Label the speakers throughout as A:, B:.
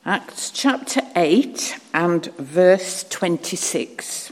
A: Acts chapter 8 and verse 26.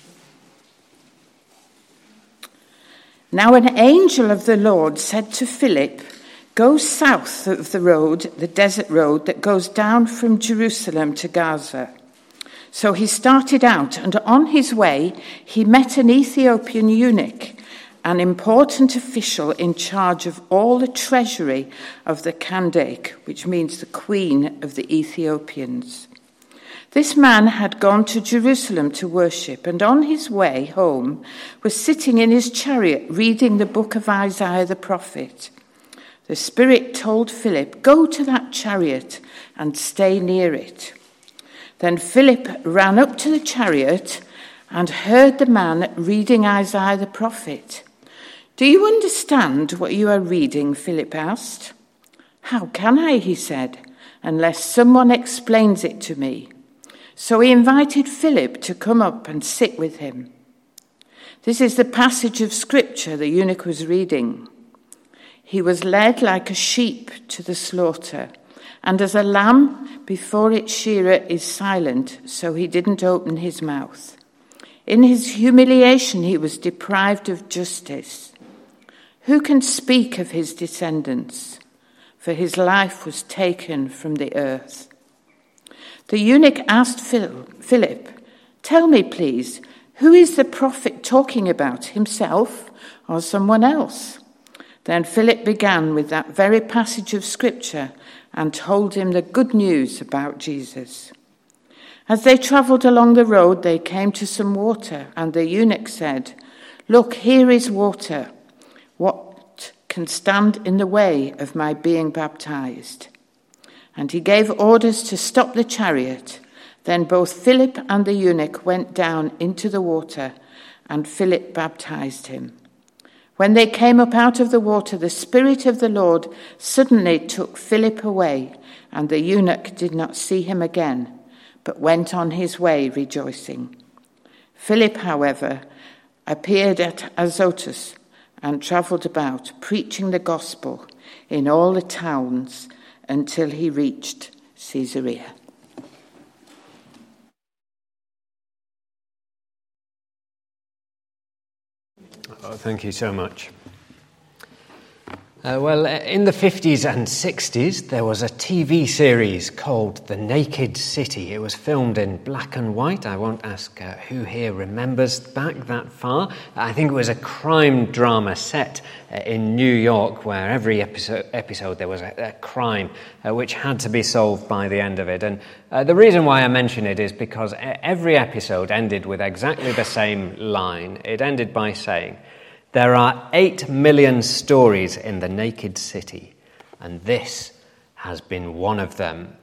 A: Now an angel of the Lord said to Philip, "Go south of the road, the desert road that goes down from Jerusalem to Gaza." So he started out, and on his way he met an Ethiopian eunuch, an important official in charge of all the treasury of the Kandake, which means the queen of the Ethiopians. This man had gone to Jerusalem to worship, and on his way home was sitting in his chariot reading the book of Isaiah the prophet. The Spirit told Philip, "Go to that chariot and stay near it." Then Philip ran up to the chariot and heard the man reading Isaiah the prophet. "Do you understand what you are reading?" Philip asked. "How can I," he said, "unless someone explains it to me?" So he invited Philip to come up and sit with him. This is the passage of scripture the eunuch was reading. "He was led like a sheep to the slaughter, and as a lamb before its shearer is silent, so he didn't open his mouth. In his humiliation he was deprived of justice. Who can speak of his descendants? For his life was taken from the earth." The eunuch asked Philip, "Tell me, please, who is the prophet talking about, himself or someone else?" Then Philip began with that very passage of scripture and told him the good news about Jesus. As they travelled along the road, they came to some water, and the eunuch said, "Look, here is water. What can stand in the way of my being baptized?" And he gave orders to stop the chariot. Then both Philip and the eunuch went down into the water, and Philip baptized him. When they came up out of the water, the Spirit of the Lord suddenly took Philip away, and the eunuch did not see him again, but went on his way rejoicing. Philip, however, appeared at Azotus and travelled about, preaching the gospel in all the towns until he reached Caesarea.
B: Oh, thank you so much. Well, in the 50s and 60s, there was a TV series called The Naked City. It was filmed in black and white. I won't ask who here remembers back that far. I think it was a crime drama set in New York, where every episode there was a crime which had to be solved by the end of it. And the reason why I mention it is because every episode ended with exactly the same line. It ended by saying, "There are 8 million stories in the naked city, and this has been one of them."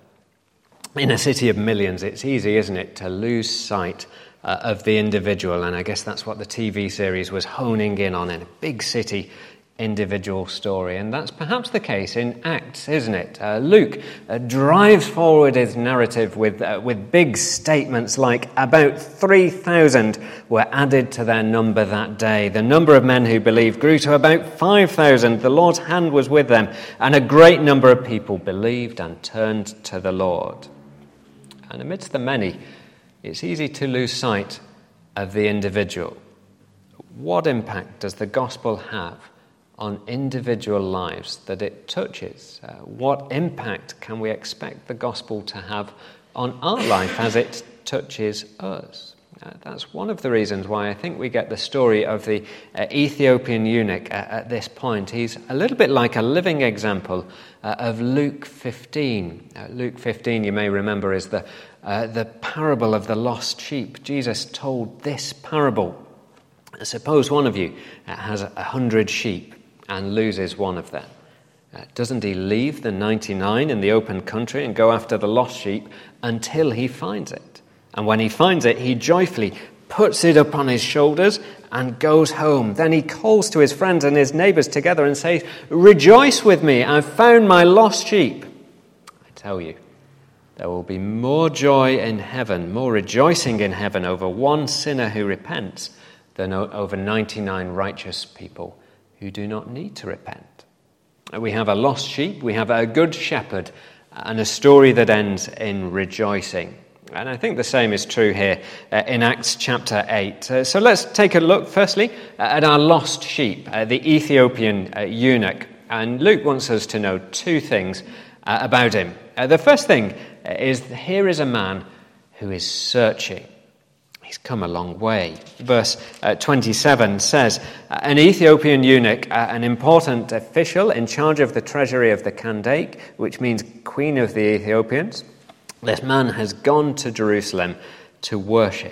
B: In a city of millions, it's easy, isn't it, to lose sight of the individual, and I guess that's what the TV series was honing in on, in a big city individual story. And that's perhaps the case in Acts, isn't it? Luke drives forward his narrative with big statements like about 3,000 were added to their number that day. The number of men who believed grew to about 5,000. The Lord's hand was with them, and a great number of people believed and turned to the Lord. And amidst the many, it's easy to lose sight of the individual. What impact does the gospel have on individual lives that it touches? What impact can we expect the gospel to have on our life as it touches us? That's one of the reasons why I think we get the story of the Ethiopian eunuch at this point. He's a little bit like a living example of Luke 15. Luke 15, you may remember, is the parable of the lost sheep. Jesus told this parable. Suppose one of you has 100 sheep and loses one of them. Doesn't he leave the 99 in the open country and go after the lost sheep until he finds it? And when he finds it, he joyfully puts it up on his shoulders and goes home. Then he calls to his friends and his neighbours together and says, "Rejoice with me, I've found my lost sheep." I tell you, there will be more joy in heaven, more rejoicing in heaven over one sinner who repents than over 99 righteous people who do not need to repent. We have a lost sheep, we have a good shepherd, and a story that ends in rejoicing. And I think the same is true here in Acts chapter 8. So let's take a look, firstly, at our lost sheep, the Ethiopian eunuch. And Luke wants us to know two things about him. The first thing is, here is a man who is searching. He's come a long way. Verse 27 says, an Ethiopian eunuch, an important official in charge of the treasury of the Kandake, which means Queen of the Ethiopians, this man has gone to Jerusalem to worship.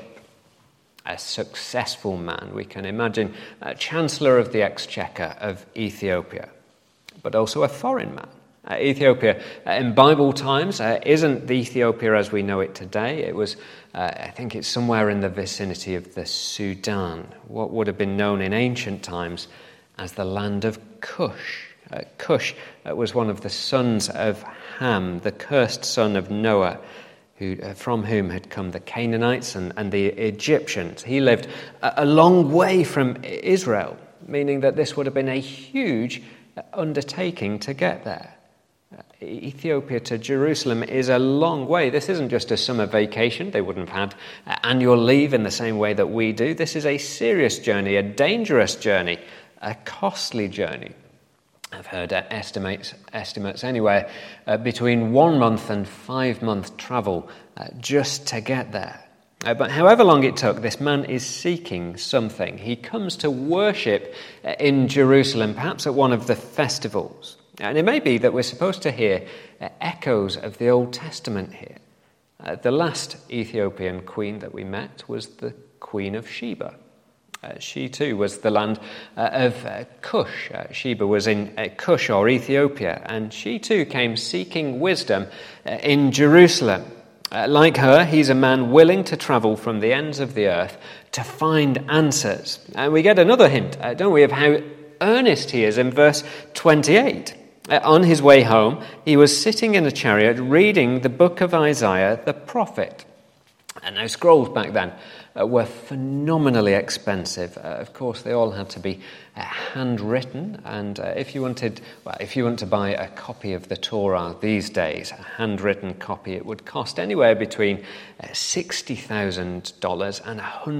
B: A successful man. We can imagine a Chancellor of the Exchequer of Ethiopia, but also a foreign man. Ethiopia in Bible times isn't the Ethiopia as we know it today. It was, I think it's somewhere in the vicinity of the Sudan, what would have been known in ancient times as the land of Cush. Cush was one of the sons of Ham, the cursed son of Noah, from whom had come the Canaanites and the Egyptians. He lived a long way from Israel, meaning that this would have been a huge undertaking to get there. Ethiopia to Jerusalem is a long way. This isn't just a summer vacation. They wouldn't have had annual leave in the same way that we do. This is a serious journey, a dangerous journey, a costly journey. I've heard estimates anywhere between 1 month and 5 month travel just to get there. But however long it took, this man is seeking something. He comes to worship in Jerusalem, perhaps at one of the festivals. And it may be that we're supposed to hear echoes of the Old Testament here. The last Ethiopian queen that we met was the Queen of Sheba. She too was the land of Cush. Sheba was in Cush or Ethiopia, and she too came seeking wisdom in Jerusalem. Like her, he's a man willing to travel from the ends of the earth to find answers. And we get another hint, don't we, of how earnest he is in verse 28. On his way home, he was sitting in a chariot reading the book of Isaiah the prophet. And now scrolls back then were phenomenally expensive. Of course, they all had to be handwritten. And if you want to buy a copy of the Torah these days, a handwritten copy, it would cost anywhere between $60,000 and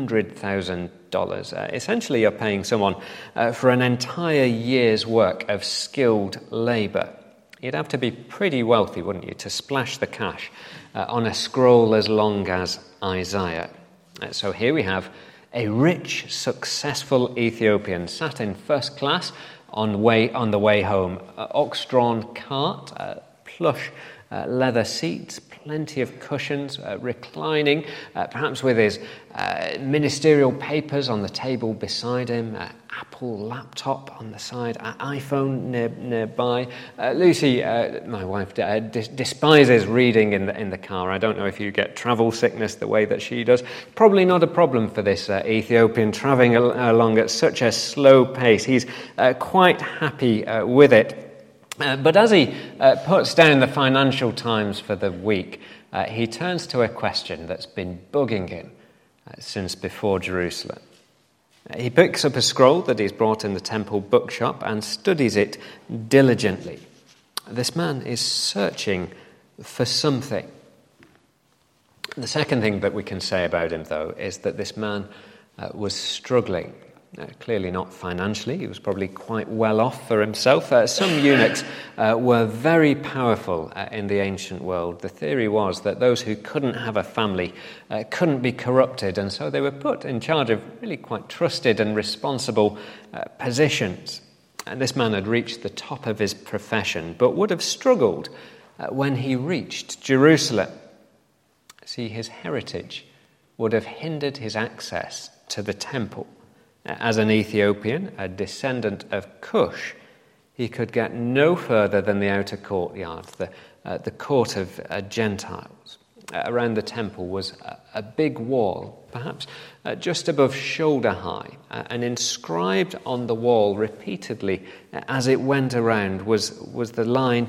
B: $100,000. Essentially, you're paying someone for an entire year's work of skilled labor. You'd have to be pretty wealthy, wouldn't you, to splash the cash on a scroll as long as Isaiah. So here we have a rich, successful Ethiopian sat in first class on the way home. Ox-drawn cart, plush leather seats, plenty of cushions, reclining, perhaps with his ministerial papers on the table beside him, Apple laptop on the side, iPhone nearby. Lucy, my wife, despises reading in the car. I don't know if you get travel sickness the way that she does. Probably not a problem for this Ethiopian travelling along at such a slow pace. He's quite happy with it. But as he puts down the Financial Times for the week, he turns to a question that's been bugging him since before Jerusalem. He picks up a scroll that he's brought in the temple bookshop and studies it diligently. This man is searching for something. The second thing that we can say about him, though, is that this man was struggling. Clearly not financially. He was probably quite well off for himself. Some eunuchs were very powerful in the ancient world. The theory was that those who couldn't have a family couldn't be corrupted, and so they were put in charge of really quite trusted and responsible positions. And this man had reached the top of his profession, but would have struggled when he reached Jerusalem. See, his heritage would have hindered his access to the temple. As an Ethiopian, a descendant of Cush, he could get no further than the outer courtyard, the court of Gentiles. Around the temple was a big wall, perhaps just above shoulder high, and inscribed on the wall repeatedly as it went around was the line,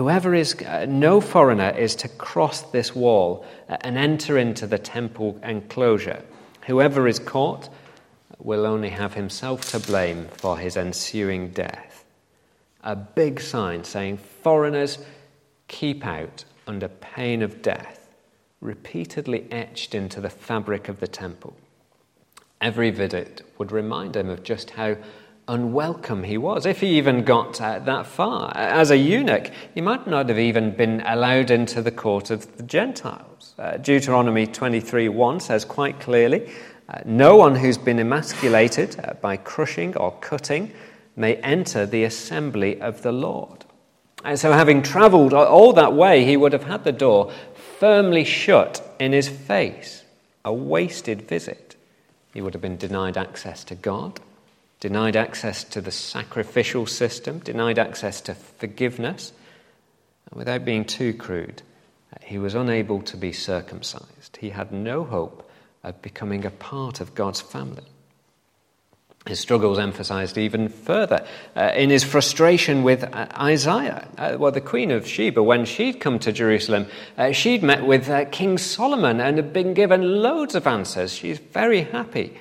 B: no foreigner is to cross this wall and enter into the temple enclosure. Whoever is caught will only have himself to blame for his ensuing death. A big sign saying, foreigners keep out under pain of death, repeatedly etched into the fabric of the temple. Every visit would remind him of just how unwelcome he was, if he even got that far. As a eunuch, he might not have even been allowed into the court of the Gentiles. Deuteronomy 23:1 says quite clearly, no one who's been emasculated by crushing or cutting may enter the assembly of the Lord. And so having travelled all that way, he would have had the door firmly shut in his face, a wasted visit. He would have been denied access to God, denied access to the sacrificial system, denied access to forgiveness. And without being too crude, he was unable to be circumcised. He had no hope of becoming a part of God's family. His struggles emphasized even further in his frustration with Isaiah. The Queen of Sheba, when she'd come to Jerusalem, she'd met with King Solomon and had been given loads of answers. She's very happy.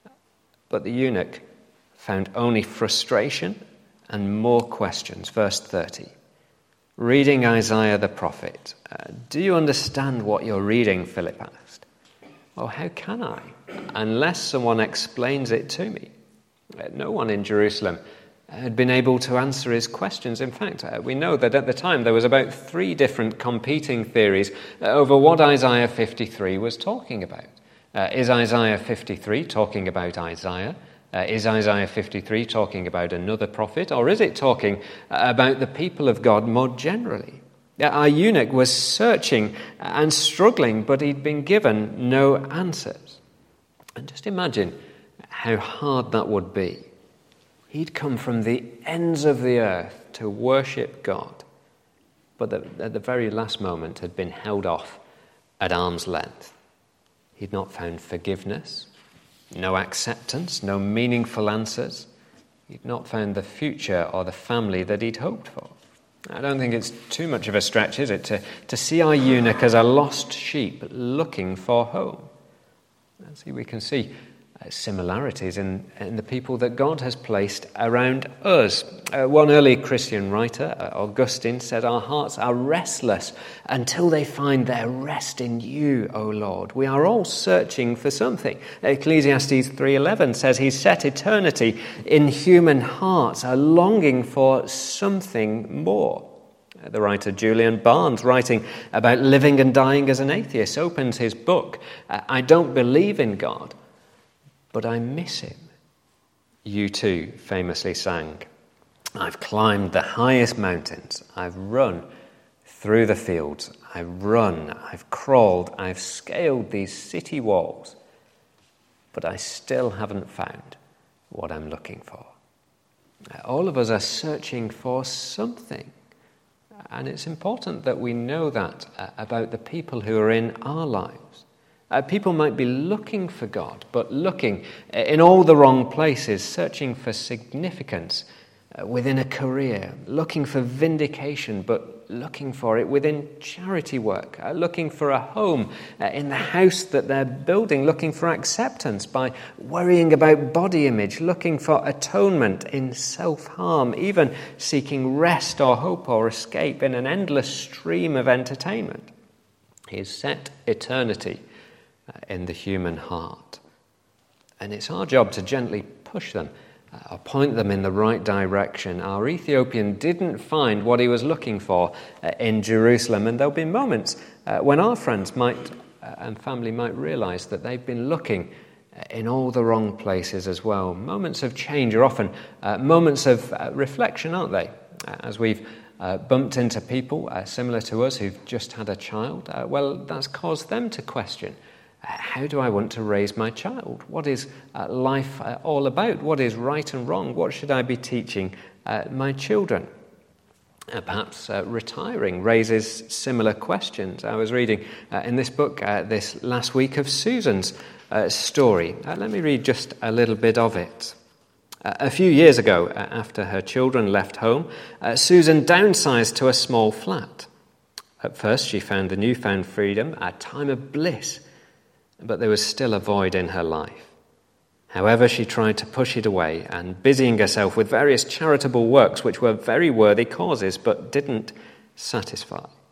B: But the eunuch found only frustration and more questions. Verse 30. Reading Isaiah the prophet, do you understand what you're reading? Philip asked. Well, how can I, unless someone explains it to me? No one in Jerusalem had been able to answer his questions. In fact, we know that at the time there was about 3 different competing theories over what Isaiah 53 was talking about. Is Isaiah 53 talking about Isaiah? Is Isaiah 53 talking about another prophet? Or is it talking about the people of God more generally? Our eunuch was searching and struggling, but he'd been given no answers. And just imagine how hard that would be. He'd come from the ends of the earth to worship God, but at the very last moment had been held off at arm's length. He'd not found forgiveness, no acceptance, no meaningful answers. He'd not found the future or the family that he'd hoped for. I don't think it's too much of a stretch, is it, to see our eunuch as a lost sheep looking for home. And see, we can see similarities in the people that God has placed around us. One early Christian writer, Augustine, said, our hearts are restless until they find their rest in you, O Lord. We are all searching for something. Ecclesiastes 3:11 says he's set eternity in human hearts, a longing for something more. The writer Julian Barnes, writing about living and dying as an atheist, opens his book, I don't believe in God, but I miss him. U2 famously sang, I've climbed the highest mountains, I've run through the fields, I've crawled, I've scaled these city walls, but I still haven't found what I'm looking for. All of us are searching for something, and it's important that we know that about the people who are in our lives. People might be looking for God, but looking in all the wrong places, searching for significance within a career, looking for vindication, but looking for it within charity work, looking for a home in the house that they're building, looking for acceptance by worrying about body image, looking for atonement in self-harm, even seeking rest or hope or escape in an endless stream of entertainment. He's set eternity in the human heart. And it's our job to gently push them or point them in the right direction. Our Ethiopian didn't find what he was looking for in Jerusalem, and there'll be moments when our friends might and family might realize that they've been looking in all the wrong places as well. Moments of change are often moments of reflection, aren't they? As we've bumped into people similar to us who've just had a child, that's caused them to question, how do I want to raise my child? What is life all about? What is right and wrong? What should I be teaching my children? Perhaps retiring raises similar questions. I was reading in this book this last week of Susan's story. Let me read just a little bit of it. A few years ago, after her children left home, Susan downsized to a small flat. At first, she found the newfound freedom a time of bliss, but there was still a void in her life. However, she tried to push it away and busying herself with various charitable works which were very worthy causes but didn't satisfy.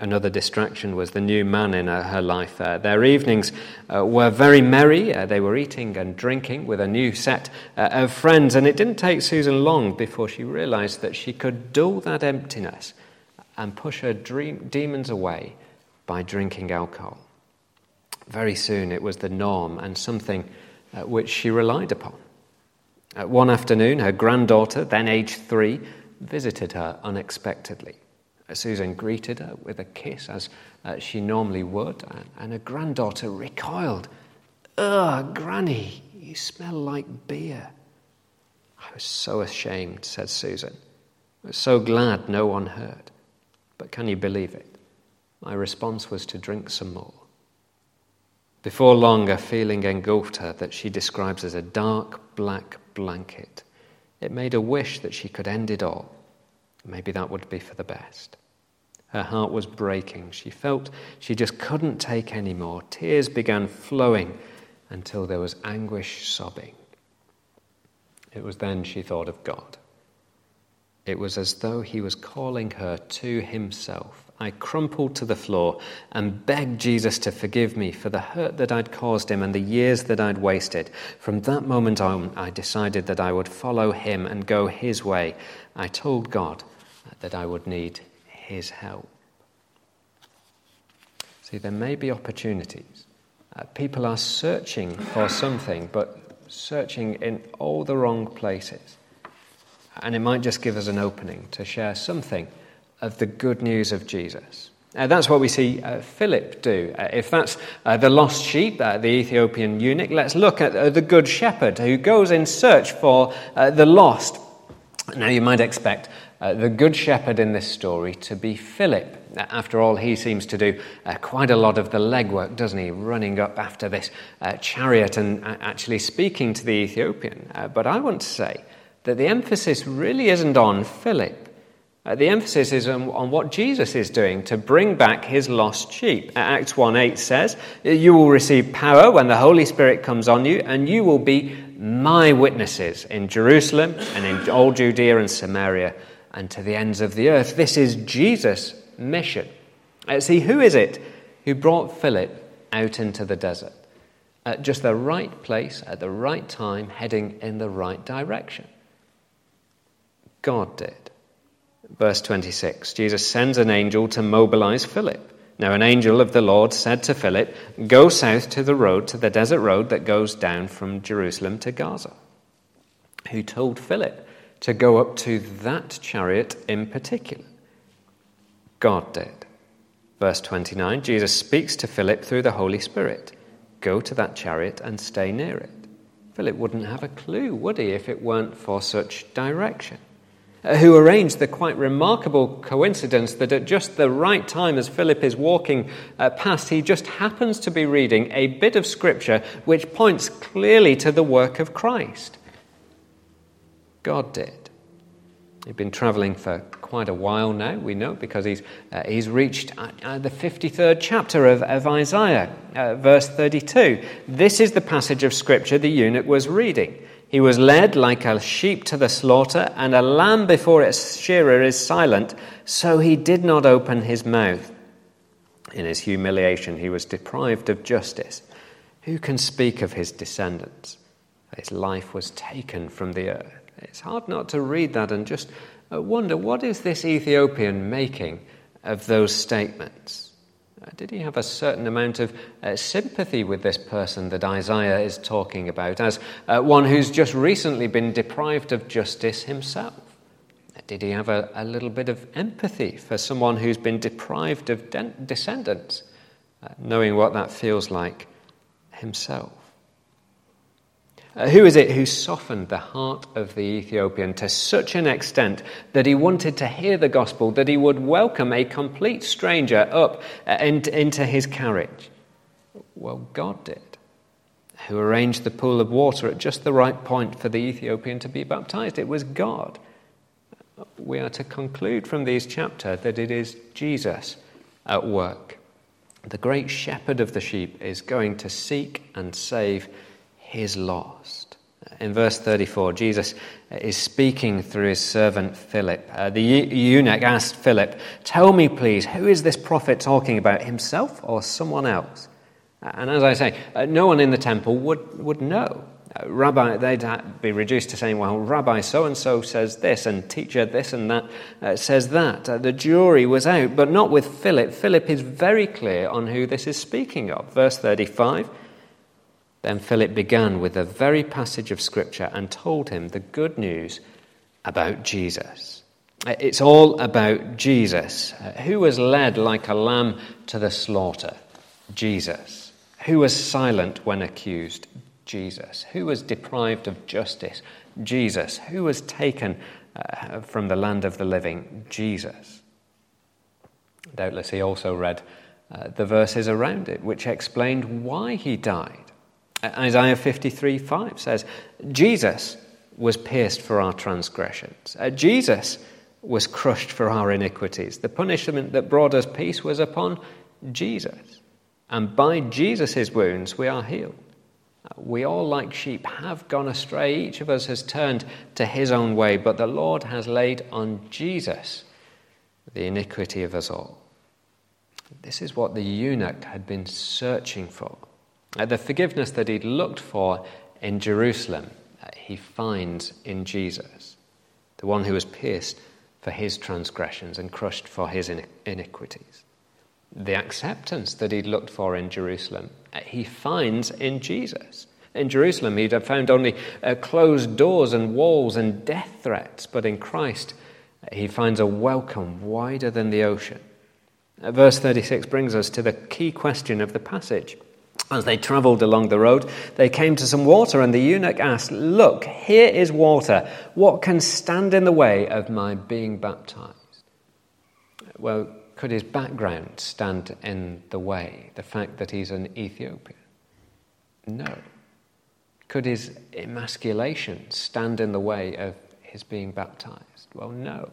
B: Another distraction was the new man in her life. Their evenings were very merry. They were eating and drinking with a new set of friends, and it didn't take Susan long before she realized that she could dull that emptiness and push her demons away by drinking alcohol. Very soon it was the norm and something which she relied upon. One afternoon, her granddaughter, then aged 3, visited her unexpectedly. Susan greeted her with a kiss, as she normally would, and her granddaughter recoiled. "Ugh, Granny, you smell like beer." "I was so ashamed," said Susan. "I was so glad no one heard. But can you believe it? My response was to drink some more." Before long, a feeling engulfed her that she describes as a dark black blanket. It made her wish that she could end it all. Maybe that would be for the best. Her heart was breaking. She felt she just couldn't take any more. Tears began flowing until there was anguish sobbing. It was then she thought of God. It was as though he was calling her to himself. I crumpled to the floor and begged Jesus to forgive me for the hurt that I'd caused him and the years that I'd wasted. From that moment on, I decided that I would follow him and go his way. I told God that I would need his help. See, there may be opportunities. People are searching for something, but searching in all the wrong places. And it might just give us an opening to share something of the good news of Jesus. That's what we see Philip do. If that's the lost sheep, the Ethiopian eunuch, let's look at the good shepherd who goes in search for the lost. Now, you might expect the good shepherd in this story to be Philip. After all, he seems to do quite a lot of the legwork, doesn't he? Running up after this chariot and actually speaking to the Ethiopian. But I want to say that the emphasis really isn't on Philip. The emphasis is on what Jesus is doing to bring back his lost sheep. Acts 1:8 says, "You will receive power when the Holy Spirit comes on you, and you will be my witnesses in Jerusalem and in all Judea and Samaria and to the ends of the earth." This is Jesus' mission. See, who is it who brought Philip out into the desert? At just the right place, at the right time, heading in the right direction. God did. Verse 26, Jesus sends an angel to mobilize Philip. Now an angel of the Lord said to Philip, "Go south to the desert road that goes down from Jerusalem to Gaza." Who told Philip to go up to that chariot in particular? God did. Verse 29, Jesus speaks to Philip through the Holy Spirit. Go to that chariot and stay near it. Philip wouldn't have a clue, would he, if it weren't for such direction? Who arranged the quite remarkable coincidence that at just the right time as Philip is walking past, he just happens to be reading a bit of scripture which points clearly to the work of Christ. God did. He'd been travelling for quite a while now, we know, because he's reached the 53rd chapter of Isaiah, verse 32. This is the passage of scripture the eunuch was reading. He was led like a sheep to the slaughter, and a lamb before its shearer is silent, so he did not open his mouth. In his humiliation, he was deprived of justice. Who can speak of his descendants? His life was taken from the earth. It's hard not to read that and just wonder, what is this Ethiopian making of those statements? Did he have a certain amount of sympathy with this person that Isaiah is talking about as one who's just recently been deprived of justice himself? Did he have a little bit of empathy for someone who's been deprived of descendants, knowing what that feels like himself? Who is it who softened the heart of the Ethiopian to such an extent that he wanted to hear the gospel, that he would welcome a complete stranger up into his carriage? Well, God did. Who arranged the pool of water at just the right point for the Ethiopian to be baptized? It was God. We are to conclude from these chapters that it is Jesus at work. The great shepherd of the sheep is going to seek and save his lost. In verse 34, Jesus is speaking through his servant Philip. The eunuch asked Philip, "Tell me, please, who is this prophet talking about, himself or someone else?" And as I say, no one in the temple would know. Rabbi, they'd be reduced to saying, well, Rabbi so-and-so says this, and teacher this and that says that. The jury was out, but not with Philip. Philip is very clear on who this is speaking of. Verse 35, then Philip began with the very passage of Scripture and told him the good news about Jesus. It's all about Jesus. Who was led like a lamb to the slaughter? Jesus. Who was silent when accused? Jesus. Who was deprived of justice? Jesus. Who was taken from the land of the living? Jesus. Doubtless he also read the verses around it, which explained why he died. Isaiah 53:5 says, Jesus was pierced for our transgressions. Jesus was crushed for our iniquities. The punishment that brought us peace was upon Jesus. And by Jesus' wounds we are healed. We all, like sheep, have gone astray. Each of us has turned to his own way, but the Lord has laid on Jesus the iniquity of us all. This is what the eunuch had been searching for. The forgiveness that he'd looked for in Jerusalem, he finds in Jesus, the one who was pierced for his transgressions and crushed for his iniquities. The acceptance that he'd looked for in Jerusalem, he finds in Jesus. In Jerusalem, he'd have found only closed doors and walls and death threats, but in Christ, he finds a welcome wider than the ocean. Verse 36 brings us to the key question of the passage. As they travelled along the road, they came to some water, and the eunuch asked, "Look, here is water. What can stand in the way of my being baptized?" Well, could his background stand in the way? The fact that he's an Ethiopian? No. Could his emasculation stand in the way of his being baptized? Well, no.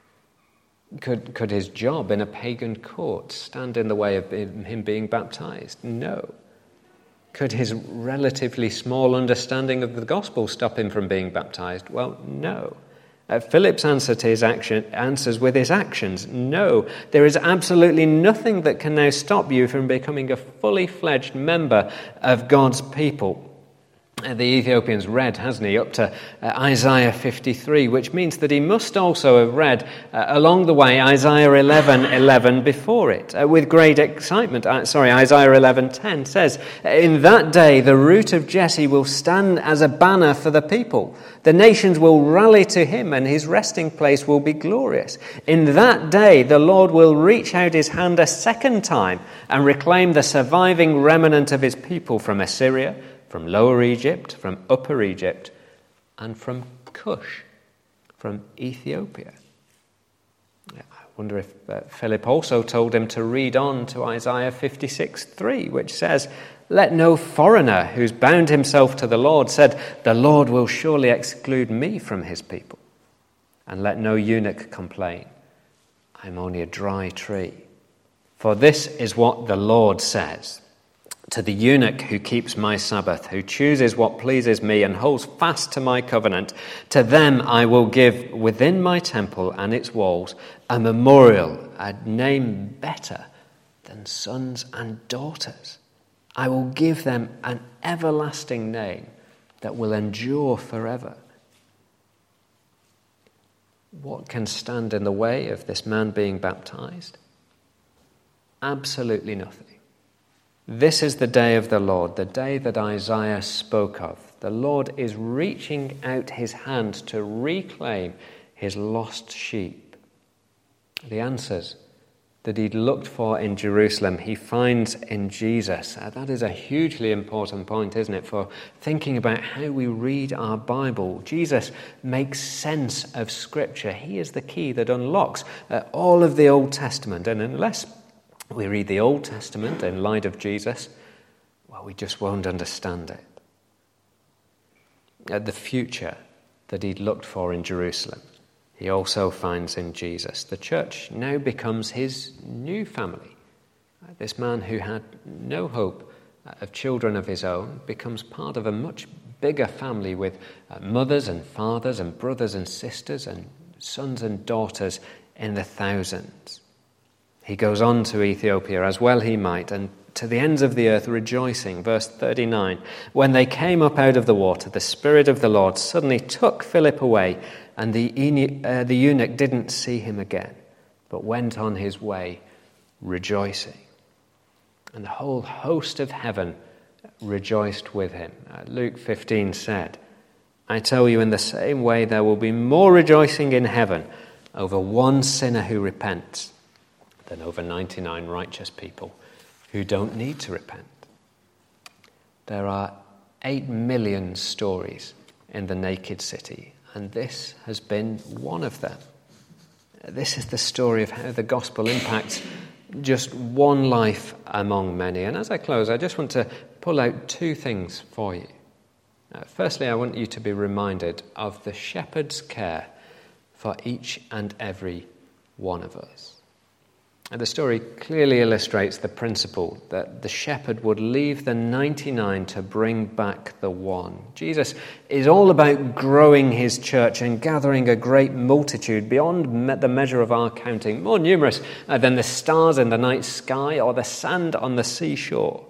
B: Could his job in a pagan court stand in the way of him being baptized? No. Could his relatively small understanding of the gospel stop him from being baptized? Well, no. Philip's answer to his answers with his actions. No, there is absolutely nothing that can now stop you from becoming a fully fledged member of God's people. The Ethiopian's read, hasn't he, up to Isaiah 53, which means that he must also have read along the way Isaiah 11:11 before it with great excitement. Isaiah 11:10 says, "In that day the root of Jesse will stand as a banner for the people. The nations will rally to him, and his resting place will be glorious. In that day the Lord will reach out his hand a second time and reclaim the surviving remnant of his people from Assyria, from Lower Egypt, from Upper Egypt, and from Cush, from Ethiopia." I wonder if Philip also told him to read on to Isaiah 56:3, which says, "Let no foreigner who's bound himself to the Lord said, 'The Lord will surely exclude me from his people.' And let no eunuch complain, 'I'm only a dry tree.' For this is what the Lord says, to the eunuch who keeps my Sabbath, who chooses what pleases me and holds fast to my covenant, to them I will give within my temple and its walls a memorial, a name better than sons and daughters. I will give them an everlasting name that will endure forever." What can stand in the way of this man being baptized? Absolutely nothing. This is the day of the Lord, the day that Isaiah spoke of. The Lord is reaching out his hand to reclaim his lost sheep. The answers that he'd looked for in Jerusalem, he finds in Jesus. That is a hugely important point, isn't it, for thinking about how we read our Bible. Jesus makes sense of Scripture. He is the key that unlocks all of the Old Testament. And unless we read the Old Testament in light of Jesus, well, we just won't understand it. The future that he'd looked for in Jerusalem, he also finds in Jesus. The church now becomes his new family. This man who had no hope of children of his own becomes part of a much bigger family with mothers and fathers and brothers and sisters and sons and daughters in the thousands. He goes on to Ethiopia, as well he might, and to the ends of the earth rejoicing. Verse 39, when they came up out of the water, the Spirit of the Lord suddenly took Philip away, and the eunuch didn't see him again, but went on his way rejoicing. And the whole host of heaven rejoiced with him. Luke 15 said, I tell you, in the same way there will be more rejoicing in heaven over one sinner who repents than over 99 righteous people who don't need to repent. There are 8 million stories in the naked city, and this has been one of them. This is the story of how the gospel impacts just one life among many. And as I close, I just want to pull out 2 things for you. Firstly, I want you to be reminded of the shepherd's care for each and every one of us. And the story clearly illustrates the principle that the shepherd would leave the 99 to bring back the one. Jesus is all about growing his church and gathering a great multitude beyond the measure of our counting, more numerous than the stars in the night sky or the sand on the seashore.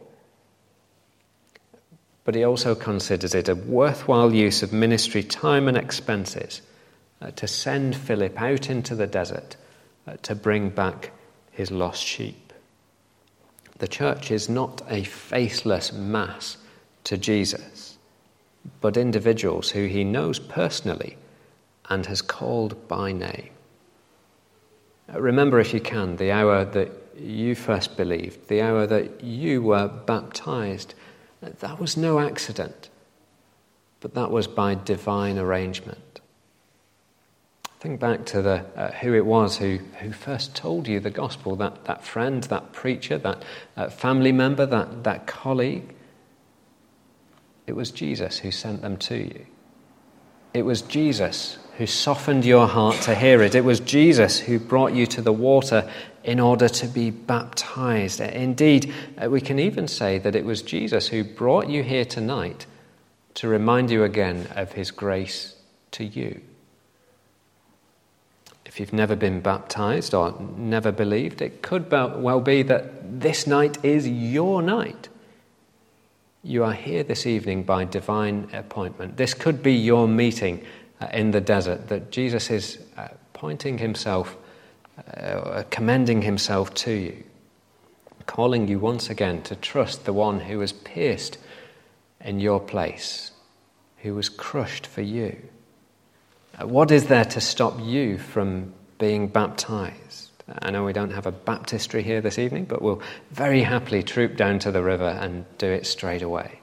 B: But he also considers it a worthwhile use of ministry time and expenses to send Philip out into the desert to bring back his lost sheep. The church is not a faceless mass to Jesus, but individuals who he knows personally and has called by name. Remember, if you can, the hour that you first believed, the hour that you were baptized. That was no accident, but that was by divine arrangement. Think back to who it was who first told you the gospel, that friend, that preacher, that family member, that colleague. It was Jesus who sent them to you. It was Jesus who softened your heart to hear it. It was Jesus who brought you to the water in order to be baptized. Indeed, we can even say that it was Jesus who brought you here tonight to remind you again of his grace to you. If you've never been baptized or never believed, it could well be that this night is your night. You are here this evening by divine appointment. This could be your meeting in the desert, that Jesus is pointing himself, commending himself to you, calling you once again to trust the one who was pierced in your place, who was crushed for you. What is there to stop you from being baptized? I know we don't have a baptistry here this evening, but we'll very happily troop down to the river and do it straight away.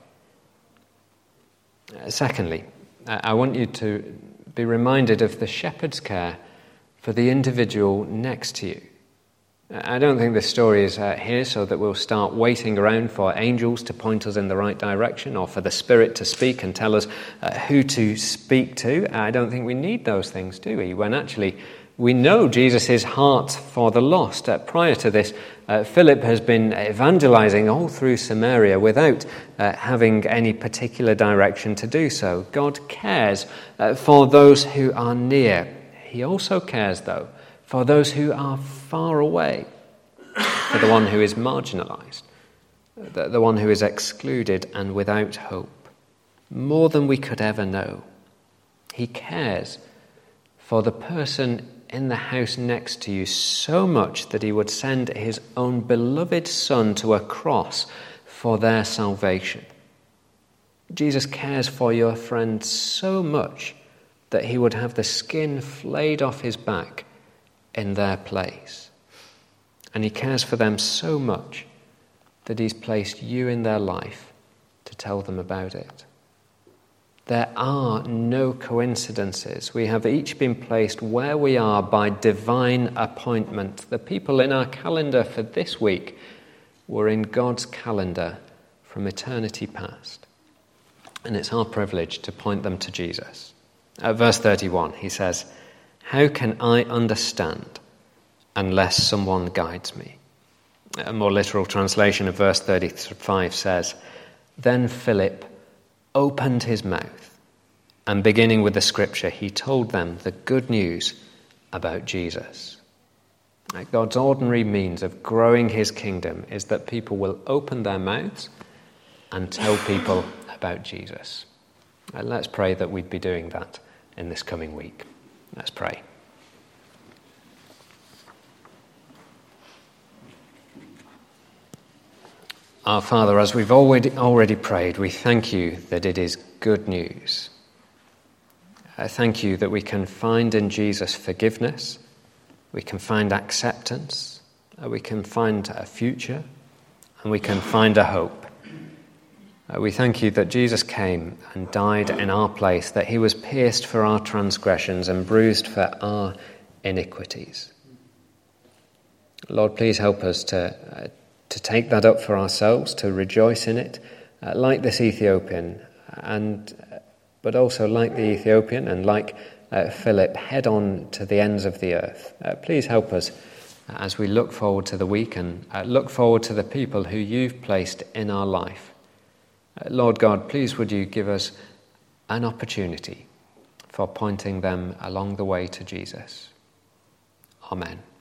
B: Secondly, I want you to be reminded of the shepherd's care for the individual next to you. I don't think this story is here so that we'll start waiting around for angels to point us in the right direction or for the Spirit to speak and tell us who to speak to. I don't think we need those things, do we? When actually we know Jesus' heart for the lost. Prior to this, Philip has been evangelizing all through Samaria without having any particular direction to do so. God cares for those who are near. He also cares, though, for those who are far away, for the one who is marginalized, the one who is excluded and without hope, more than we could ever know. He cares for the person in the house next to you so much that he would send his own beloved Son to a cross for their salvation. Jesus cares for your friend so much that he would have the skin flayed off his back in their place. And he cares for them so much that he's placed you in their life to tell them about it. There are no coincidences. We have each been placed where we are by divine appointment. The people in our calendar for this week were in God's calendar from eternity past. And it's our privilege to point them to Jesus. At verse 31, he says, "How can I understand unless someone guides me?" A more literal translation of verse 35 says, "Then Philip opened his mouth, and beginning with the scripture, he told them the good news about Jesus. God's ordinary means of growing his kingdom is that people will open their mouths and tell people about Jesus. Let's pray that we'd be doing that in this coming week. Let's pray. Our Father, as we've already prayed, we thank you that it is good news. I thank you that we can find in Jesus forgiveness, we can find acceptance, we can find a future, and we can find a hope. We thank you that Jesus came and died in our place, that he was pierced for our transgressions and bruised for our iniquities. Lord, please help us to take that up for ourselves, to rejoice in it, like this Ethiopian, but also like the Ethiopian and like Philip, head on to the ends of the earth. Please help us as we look forward to the week and look forward to the people who you've placed in our life. Lord God, please would you give us an opportunity for pointing them along the way to Jesus. Amen.